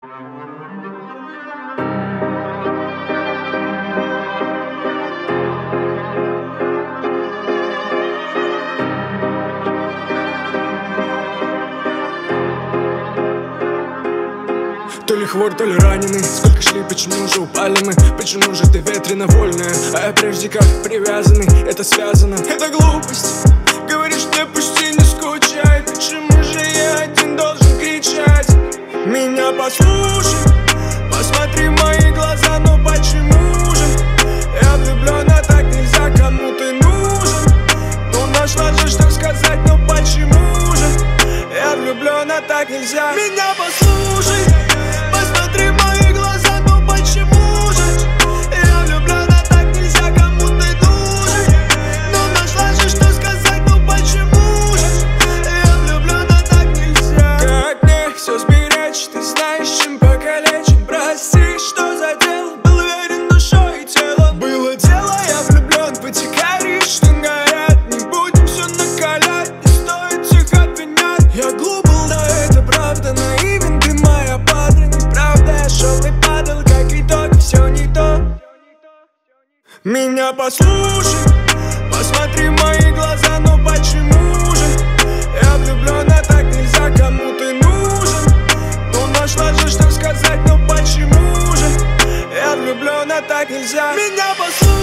То ли хвор, то ли раненый. Сколько шли, почему же упали мы? Почему же ты ветрено вольная? А я прежде как привязанный. Это связано, это глупость. Говоришь мне, пусти, не скучай. Почему же я один должен кричать? Меня послушай, посмотри в мои глаза. Ну почему же я влюблен, а так нельзя? Кому ты нужен? Ну нашла же, что сказать. Ну почему же я влюблен, а так нельзя? Меня послушай, посмотри в мои глаза, ну почему же я влюблен, а так нельзя? Кому ты нужен? Ну нашла же, что сказать, ну почему же я влюблен, а так нельзя? Как мне все сберечь, ты знаешь, чем покалечить? Прости, что задел, был верен душой и телом. Было дело, я влюблен, потекай речь, что горят. Не будем все накалять, не стоит всех обвинять. Я глуп был, да это правда, наивен, ты моя падра. Неправда, я шел и падал, как итог, все не то. Меня послушай, посмотри в мои глаза, ну почему же я влюблен, а так нельзя? Кому ты нужен? Ну нашла же, что сказать, ну почему же я влюблен, а так нельзя? Меня послушай.